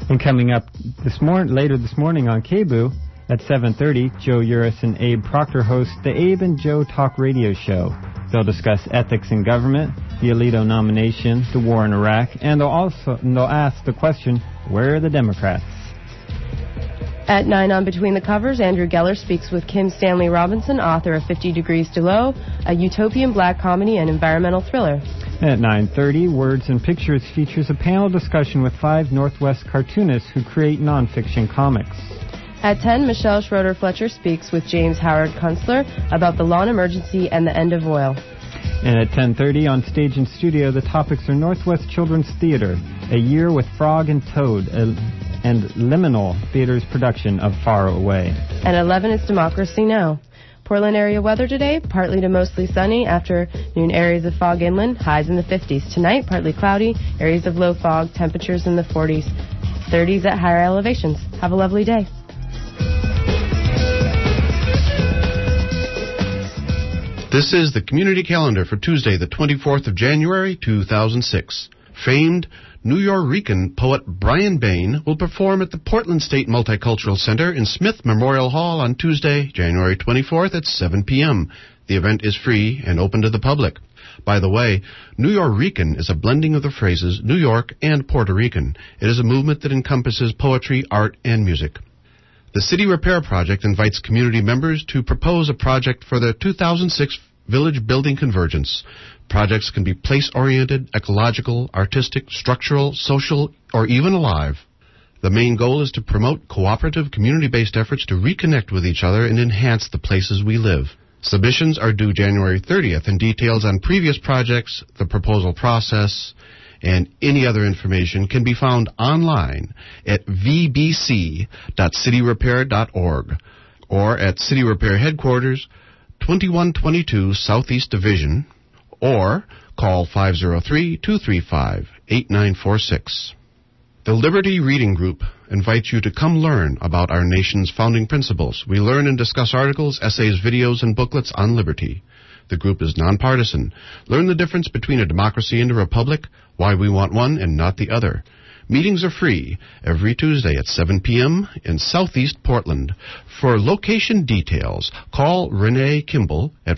And coming up later this morning on KBOO at 7:30, Joe Uris and Abe Proctor host the Abe and Joe Talk Radio Show. They'll discuss ethics in government, the Alito nomination, the war in Iraq, and they'll ask the question, where are the Democrats? At 9 on Between the Covers, Andrew Geller speaks with Kim Stanley Robinson, author of 50 Degrees Below, a utopian black comedy and environmental thriller. At 9:30, Words and Pictures features a panel discussion with 5 Northwest cartoonists who create nonfiction comics. At 10, Michelle Schroeder-Fletcher speaks with James Howard Kunstler about the lawn emergency and the end of oil. And at 10:30, on Stage and Studio, the topics are Northwest Children's Theater, A Year with Frog and Toad, and Liminal Theater's production of Far Away. And 11 is Democracy Now! Portland area weather today, partly to mostly sunny, afternoon areas of fog inland, highs in the 50s. Tonight, partly cloudy, areas of low fog, temperatures in the 40s, 30s at higher elevations. Have a lovely day. This is the community calendar for Tuesday, the 24th of January, 2006. Famed New York-Rican poet Brian Bain will perform at the Portland State Multicultural Center in Smith Memorial Hall on Tuesday, January 24th at 7 p.m. The event is free and open to the public. By the way, New York-Rican is a blending of the phrases New York and Puerto Rican. It is a movement that encompasses poetry, art, and music. The City Repair Project invites community members to propose a project for the 2006 Village Building Convergence. Projects can be place-oriented, ecological, artistic, structural, social, or even alive. The main goal is to promote cooperative, community-based efforts to reconnect with each other and enhance the places we live. Submissions are due January 30th, and details on previous projects, the proposal process, and any other information can be found online at vbc.cityrepair.org or at City Repair Headquarters, 2122 Southeast Division, or call 503-235-8946. The Liberty Reading Group invites you to come learn about our nation's founding principles. We learn and discuss articles, essays, videos, and booklets on liberty. The group is nonpartisan. Learn the difference between a democracy and a republic, why we want one and not the other. Meetings are free every Tuesday at 7 p.m. in Southeast Portland. For location details, call Renee Kimball at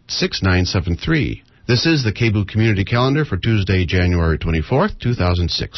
503-238-6973. This is the KBOO Community Calendar for Tuesday, January 24th, 2006.